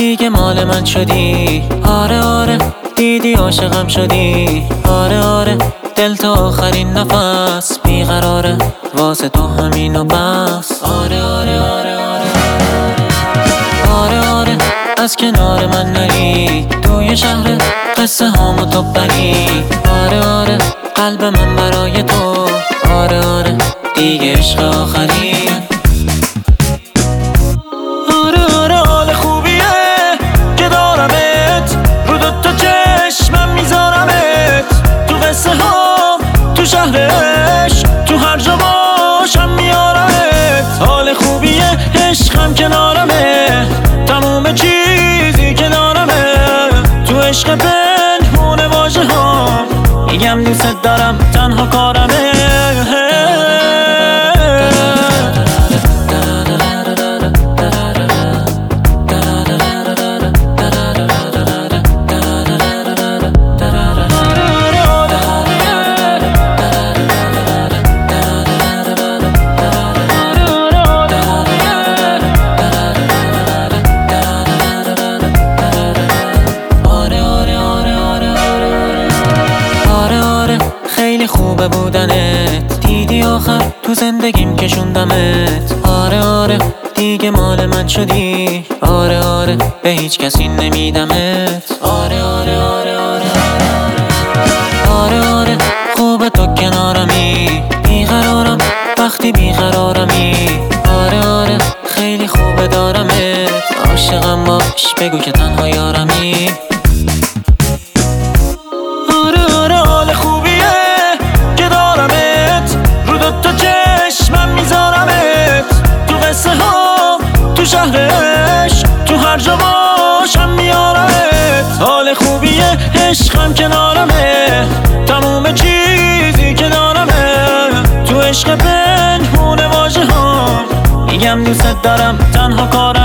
دیگه مال من شدی. آره آره دیدی عاشقم شدی. آره آره دل تا آخرین نفس بیقراره، واسه تو همین و بس. آره آره آره آره آره آره از کنار من نری، توی شهر قصه هامو تو بری. آره آره قلب من برای تو. آره آره دیگه عشق آخری. آره آره حال خوبیه که دارمت، رو دوتا چشمم میذارمت، تو قصه ها تو شهرش تو هر جا باشم میارمت. حال خوبیه عشقم کنارمه، تموم چیزی که دارمه تو عشق پنهونه واژه ها، میگم دوست دارم تنها کارمه. خیلی خوبه بودنت، دیدی آخر تو زندگیم کشوندمت. آره آره دیگه مال من شدی. آره آره به هیچ کسی نمیدمت. آره آره آره آره آره آره خوبه تو کنارمی، بیقرارم وقتی بیقرارمی. آره آره خیلی خوبه دارمت، عاشقم باش بگو که تنها یارمی. تو شهرش تو هر جا باشم میارمت. حال خوبیه عشقم کنارمه، تموم چیزی که دارمه تو عشق پنهونه واژه ها، میگم دوست دارم تنها کارم.